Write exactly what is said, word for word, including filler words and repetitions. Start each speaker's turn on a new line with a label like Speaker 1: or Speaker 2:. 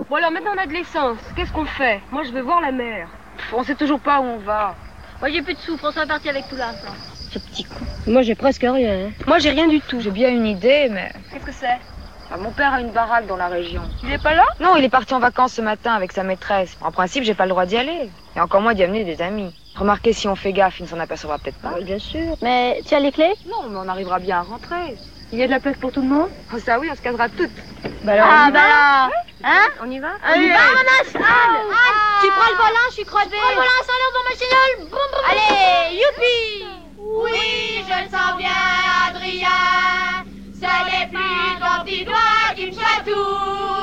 Speaker 1: Bon alors maintenant on a de l'essence. Qu'est-ce qu'on fait? Moi je vais voir la mer.
Speaker 2: Pff, on sait toujours pas où on va.
Speaker 3: Moi j'ai plus de sous, François est parti avec tout l'argent.
Speaker 2: Ce petit con.
Speaker 1: Moi j'ai presque rien. Hein. Moi j'ai rien du tout.
Speaker 2: J'ai bien une idée, mais...
Speaker 3: Qu'est-ce que c'est?
Speaker 2: Ah, mon père a une baraque dans la région.
Speaker 3: Il est pas là?
Speaker 2: Non, il est parti en vacances ce matin avec sa maîtresse. En principe, j'ai pas le droit d'y aller. Et encore moins d'y amener des amis. Remarquez, si on fait gaffe, il ne s'en apercevra peut-être pas.
Speaker 1: Oui, bien sûr.
Speaker 3: Mais tu as les clés?
Speaker 2: Non, mais on arrivera bien à rentrer.
Speaker 1: Il y a de la place pour tout le monde?
Speaker 2: Oh, ça oui, on se casera toutes.
Speaker 1: Bah alors,
Speaker 3: Ah
Speaker 1: on y
Speaker 3: bah
Speaker 1: va.
Speaker 3: là. Hein?
Speaker 1: On y va?
Speaker 3: On y va, Manas? Anne,
Speaker 4: Ah.
Speaker 3: tu prends le volant, je suis crevée. Prends le volant, sans l'air dans ma chignole. Boum, boum. Allez, youpi!
Speaker 4: Oui, je le sens bien, Adrien. Ce n'est plus ton petit doigt qui me chatouille.